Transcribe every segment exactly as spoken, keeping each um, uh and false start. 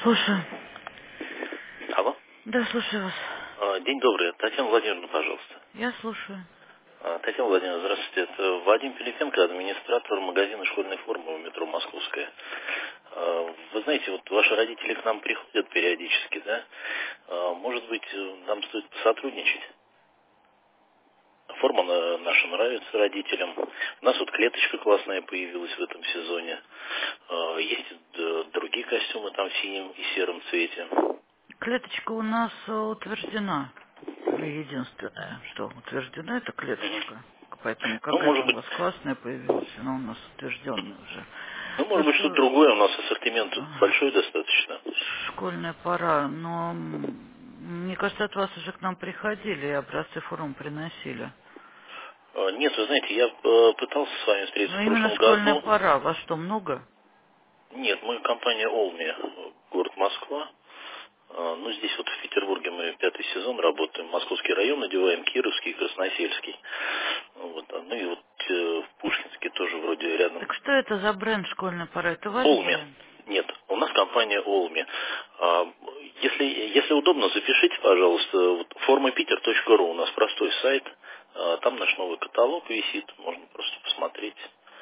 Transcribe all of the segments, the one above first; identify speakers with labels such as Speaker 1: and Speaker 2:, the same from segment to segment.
Speaker 1: Слушаю.
Speaker 2: Алло.
Speaker 1: Да, слушаю вас.
Speaker 2: А, День добрый. Татьяна Владимировна, пожалуйста.
Speaker 1: Я слушаю.
Speaker 2: А, Татьяна Владимировна, здравствуйте. Это Вадим Пилипенко, администратор магазина школьной формы в метро Московская. А, Вы знаете, вот ваши родители к нам приходят периодически, да? А, Может быть, нам стоит посотрудничать? Форма на- наша нравится родителям. У нас вот клеточка классная появилась в этом сезоне. А, Есть д- другие костюмы там в синем и сером цвете.
Speaker 1: Клеточка у нас э, утверждена. Единственное, что утверждена, это
Speaker 2: Мгм.
Speaker 1: клеточка. Поэтому
Speaker 2: Ну,
Speaker 1: какая-то
Speaker 2: может
Speaker 1: у
Speaker 2: быть,
Speaker 1: вас классная появилась, она у нас утвержденная уже.
Speaker 2: ну, может быть, что-то
Speaker 1: Просто
Speaker 2: другое. У нас ассортимент тут
Speaker 1: э,
Speaker 2: большой достаточно.
Speaker 1: школьная пора, но м, мне кажется, от вас уже к нам приходили и образцы форм приносили.
Speaker 2: А, Нет, вы знаете, я э, пытался с вами встретиться
Speaker 1: Но
Speaker 2: в
Speaker 1: именно
Speaker 2: прошлом
Speaker 1: школьная
Speaker 2: году.
Speaker 1: пора. Вас что, много?
Speaker 2: Нет, мы компания Олми, город Москва. А, Ну, здесь вот в Петербурге мы пятый сезон работаем. Московский район надеваем, Кировский, Красносельский. Вот. а, Ну и вот э, в Пушкинске тоже вроде рядом.
Speaker 1: Так что это за бренд школьная пора? Это ваш
Speaker 2: Олми.
Speaker 1: бренд?
Speaker 2: Нет, у нас компания Олми. А, Если, если удобно, запишите, пожалуйста, вот формапитер точка ру. У нас простой сайт. А, Там наш новый каталог висит. Можно просто посмотреть.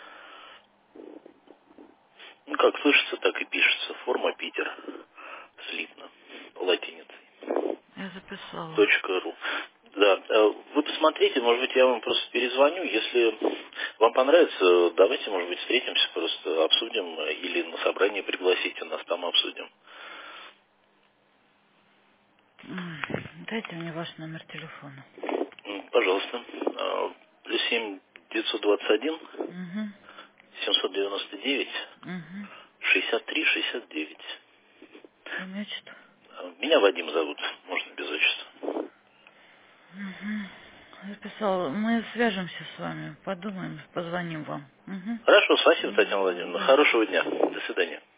Speaker 2: Ну, как слышится, так и пишется. Форма Питер. Слитно. Латиницей.
Speaker 1: Я записала.
Speaker 2: Точка ру. Да. э, Вы посмотрите, может быть, я вам просто перезвоню. Если вам понравится, давайте, может быть, встретимся, просто обсудим. э, Или на собрание пригласите нас, там обсудим.
Speaker 1: М, Дайте мне ваш номер телефона.
Speaker 2: М, Пожалуйста. Э, Плюс семь девятьсот двадцать один
Speaker 1: Угу.
Speaker 2: семьсот девяносто девять
Speaker 1: Угу.
Speaker 2: шестьдесят три шестьдесят девять.
Speaker 1: Имя, отчество.
Speaker 2: Э, Меня Вадим зовут, можно без отчества.
Speaker 1: Угу. Записала. Мы свяжемся с вами, подумаем, позвоним вам. Угу.
Speaker 2: Хорошо, спасибо, Татьяна
Speaker 1: Угу.
Speaker 2: Владимировна.
Speaker 1: Да, до
Speaker 2: Хорошего дня.
Speaker 1: свидания.
Speaker 2: До свидания.